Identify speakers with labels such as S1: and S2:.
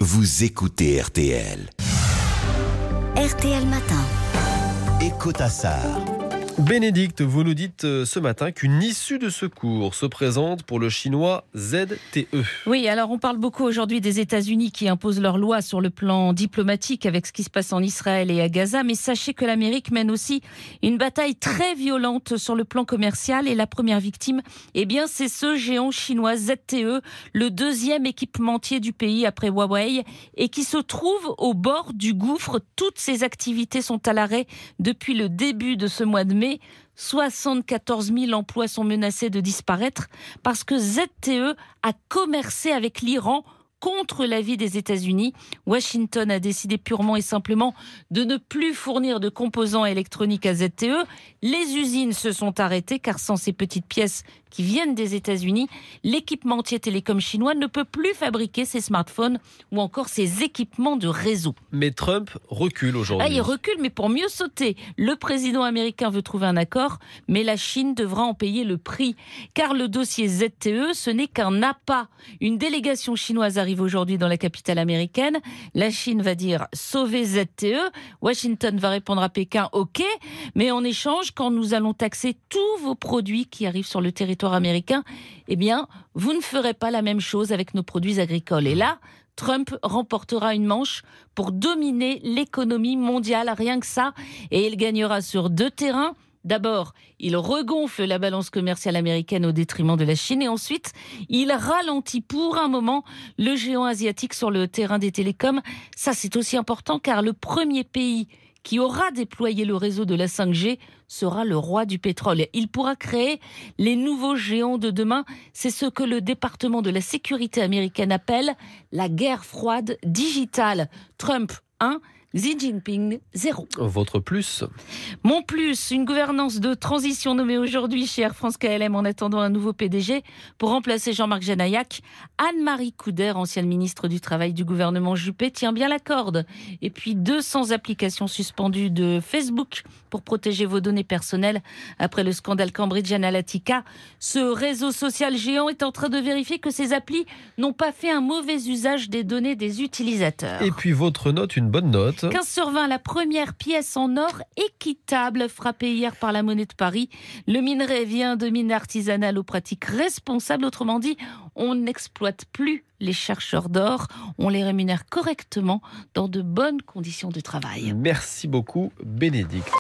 S1: vous écoutez RTL.
S2: RTL Matin.
S1: Écoute Assar.
S3: Bénédicte, vous nous dites ce matin qu'une issue de secours se présente pour le chinois ZTE.
S4: Oui, alors on parle beaucoup aujourd'hui des États-Unis qui imposent leurs lois sur le plan diplomatique avec ce qui se passe en Israël et à Gaza, mais sachez que l'Amérique mène aussi une bataille très violente sur le plan commercial et la première victime, c'est ce géant chinois ZTE, le deuxième équipementier du pays après Huawei et qui se trouve au bord du gouffre. Toutes ses activités sont à l'arrêt depuis le début de ce mois de mai. 74 000 emplois sont menacés de disparaître parce que ZTE a commercé avec l'Iran contre l'avis des États-Unis. Washington a décidé purement et simplement de ne plus fournir de composants électroniques à ZTE. Les usines se sont arrêtées car sans ces petites pièces qui viennent des États-Unis, l'équipementier télécom chinois ne peut plus fabriquer ses smartphones ou encore ses équipements de réseau.
S3: Mais Trump recule aujourd'hui.
S4: Il recule, mais pour mieux sauter. Le président américain veut trouver un accord, mais la Chine devra en payer le prix. Car le dossier ZTE, ce n'est qu'un appât. Une délégation chinoise arrive aujourd'hui dans la capitale américaine. La Chine va dire « sauvez ZTE ». Washington va répondre à Pékin « ok ». Mais en échange, quand nous allons taxer tous vos produits qui arrivent sur le territoire américain, vous ne ferez pas la même chose avec nos produits agricoles. Et là, Trump remportera une manche pour dominer l'économie mondiale, rien que ça. Et il gagnera sur deux terrains. D'abord, il regonfle la balance commerciale américaine au détriment de la Chine. Et ensuite, il ralentit pour un moment le géant asiatique sur le terrain des télécoms. Ça, c'est aussi important car le premier pays qui aura déployé le réseau de la 5G sera le roi du pétrole. Il pourra créer les nouveaux géants de demain. C'est ce que le département de la sécurité américaine appelle la guerre froide digitale. Trump 1, Xi Jinping 0.
S3: Votre plus ?
S4: Mon plus, une gouvernance de transition nommée aujourd'hui chez Air France KLM en attendant un nouveau PDG pour remplacer Jean-Marc Janaillac. Anne-Marie Couder, ancienne ministre du Travail du gouvernement Juppé, tient bien la corde. Et puis 200 applications suspendues de Facebook pour protéger vos données personnelles après le scandale Cambridge Analytica. Ce réseau social géant est en train de vérifier que ces applis n'ont pas fait un mauvais usage des données des utilisateurs.
S3: Et puis votre note, une bonne note.
S4: 15 sur 20, la première pièce en or équitable frappée hier par la Monnaie de Paris. Le minerai vient de mines artisanales aux pratiques responsables. Autrement dit, on n'exploite plus les chercheurs d'or. On les rémunère correctement dans de bonnes conditions de travail.
S3: Merci beaucoup, Bénédicte.